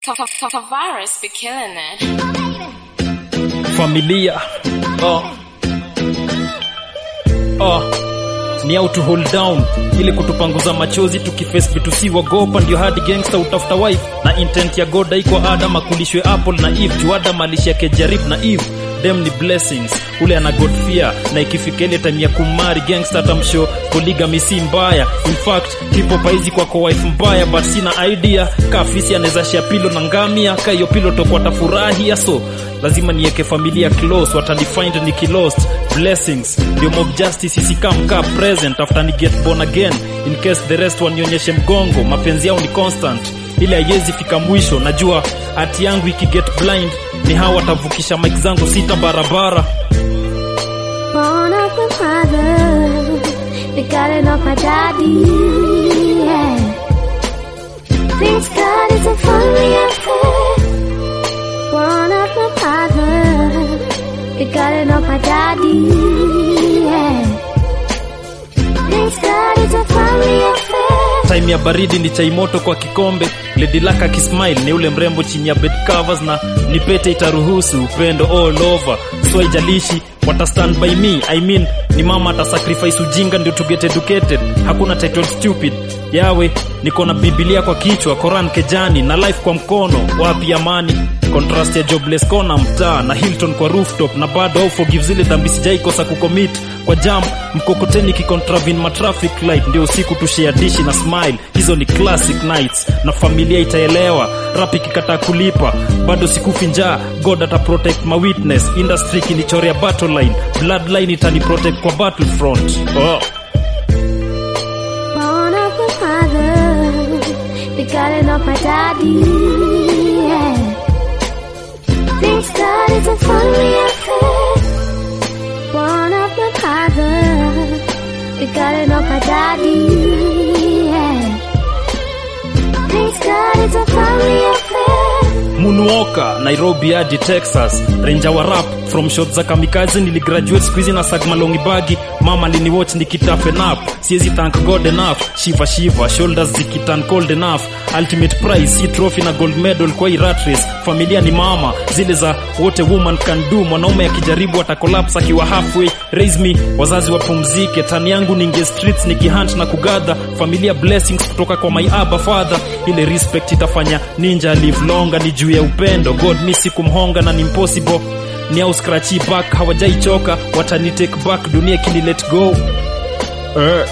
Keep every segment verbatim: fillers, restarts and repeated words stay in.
Tavares be killing it. Familia. Oh. Oh. Ni how to hold down ili kutupanguza machozi tukiface vitu si wagopa, ndio hadi gangster utafuta wife na intent ya God iko Adam akulishwe apple na Eve juu Adam alishia Jarib na Eve. Them ni blessings, ule ana God fear na ikifika ile time ya kumari gangster tamshow polygamy si mbaya. In fact tipo paizi kwa kwa wife mbaya, but sina idea kafisi anaweza share pilo na ngamia ka hiyo pilo tokwa tafurahia, so lazima niweke familia close, watani find niki lost. Blessings ndio mob justice isikam ka present after ni get born again, in case the rest wanionyeshe mgongo. Mapenzi yao ni constant ile haiwezi fika mwisho. Najua ati yangu iki get blind ni hawa watavukisha mic zangu sita barabara. Born of my father, they got it off my daddy, yeah. Thanks God it's a funny affair. Born of my father, they got it off my daddy, yeah. Thanks God it's a funny affair. Time ya baridi ni chai moto kwa kikombe, Lady Laka kismile ni ule mrembo chini ya bed covers, na nipete itaruhusu upendo all over. So haijalishi wata stand by me, I mean ni mama ata sacrifice ujinga ndio to get educated. Hakuna title stupid. Yawe niko na Biblia kwa kichwa, Quran kejani na life kwa mkono. Wapi amani? Contrast ya jobless kona mtaa na Hilton kwa rooftop, na bado au forgive zile dhambi sijaikosa kucommit. Kwa jam mkokoteni kicontravin ma traffic light, ndio usiku tushare dishi na smile. Hizo ni classic nights na familia itaelewa. Rapi kikata kulipa bado sikufi njaa, God ata protect my witness. Industry kinichorea battle line, bloodline itani protect kwa battlefront. Oh. Born of my father, they got it off my daddy, yeah. Thanks God it's a funny affair. Born of my father, they got it off my daddy, yeah. Thanks God it's a funny affair. Moonwalker, Nairobi hadi Texas, Ranger wa rap from shot za kamikaze. Niligraduate squeeze na sagma longi bagi, mama lini watch nikitafe nap. Siezi thank God enough, shiva shiva shoulders zikitan cold enough. Ultimate prize si trophy na gold medal kwa hii rat race. Familia ni mama zile za what a woman can do, mwanaume akijaribu ata collapse akiwa halfway. Raise me, wazazi wapumzike, tani yangu ninge streets nikihunt na kugather. Familia blessings kutoka kwa my abba father, ile respect itafanya ninja live longer. Ni juu ya upendo, God misi kumhonga na ni impossible. Ni au scratchy back, hawajaichoka watani take back, dunia kini let go. uh.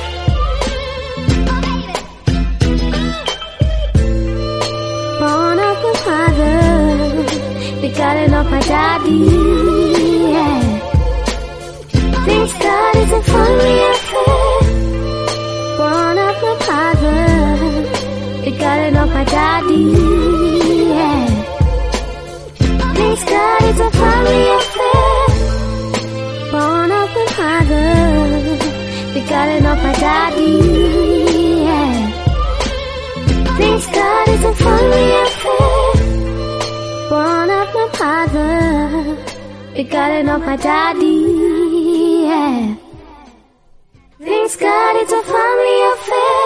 Born of my father, they got it off my daddy, yeah. Thanks God it's a funny affair. Born of my father, they got it off my daddy, yeah. Thanks God it's a funny affair. Born of my father, they got it off my daddy, yeah. Thanks God it's a funny affair. Born of my father, they got it off my daddy, yeah. Thanks God it's a funny affair.